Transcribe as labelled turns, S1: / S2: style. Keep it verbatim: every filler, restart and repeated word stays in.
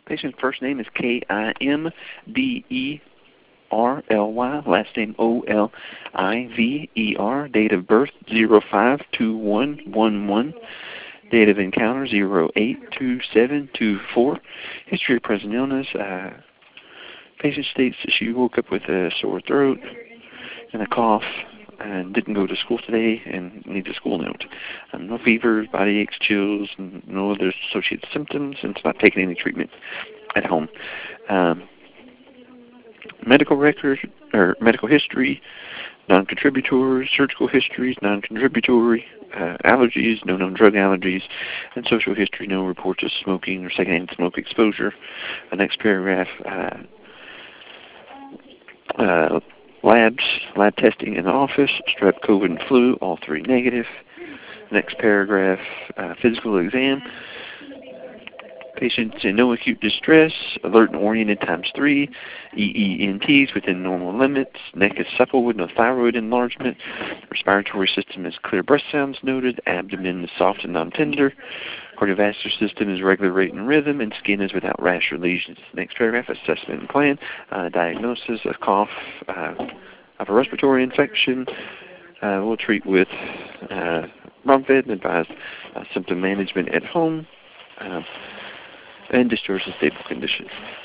S1: Patient's first name is K I M B E R L Y, last name O L I V E R, date of birth zero five two one one one, date of encounter zero eight two seven two four, history of present illness. Uh, patient states that she woke up with a sore throat and a cough and didn't go to school today and needs a school note. Um, no fever, body aches, chills, and no other associated symptoms, and it's not taking any treatment at home. Um, medical record or medical history, non-contributory, surgical histories, non-contributory, uh, allergies, no known drug allergies, and social history, no reports of smoking or secondhand smoke exposure. The next paragraph, uh, uh, labs, lab testing in the office, strep, COVID, and flu, all three negative. Next paragraph, uh, physical exam. Patients in no acute distress, alert and oriented times three, E E N Ts within normal limits, neck is supple with no thyroid enlargement, respiratory system is clear breath sounds noted, abdomen is soft and non-tender, cardiovascular system is regular rate and rhythm, and skin is without rash or lesions. Next paragraph, assessment and plan, uh, diagnosis of cough, uh, of a respiratory infection. Uh, we'll treat with uh, Bromfed and advise uh, symptom management at home. Uh, and discharge in stable condition.